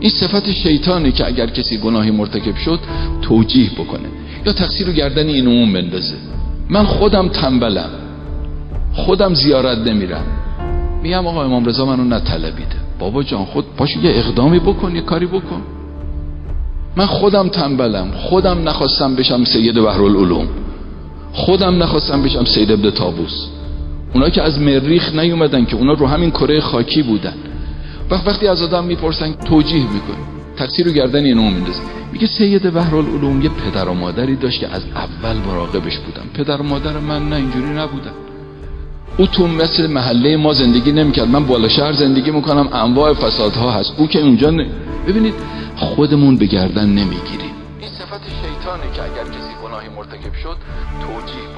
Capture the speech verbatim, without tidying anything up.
این صفت شیطانه که اگر کسی گناهی مرتکب شد توجیه بکنه یا تقصیر رو گردن این عموم بندازه. من خودم تنبلم، خودم زیارت نمیرم، میگم آقا امام رضا منو نطلبیده. بابا جان خود پاشو یه اقدامی بکن، یه کاری بکن. من خودم تنبلم، خودم نخواستم بشم سید بحرالعلوم، خودم نخواستم بشم سید ابن طاووس. اونا که از مریخ نیومدن که، اونا رو همین کره خاکی بودن. وقت وقتی از آدم میپرسن توجیه میکنه، تقصیر رو گردن این عموم میندازه. میگه سید بحرالعلوم یه پدر و مادری داشت که از اول مراقبش بودن. پدر و مادر من نه اینجوری نبودن. او تو مثل محله ما زندگی نمیکرد، من بالا شهر زندگی میکنم، انواع فسادها هست، او که اونجا ن... ببینید خودمون به گردن نمیگیریم. این صفت شیطانه که اگر کسی گناهی مرتکب شد توجیه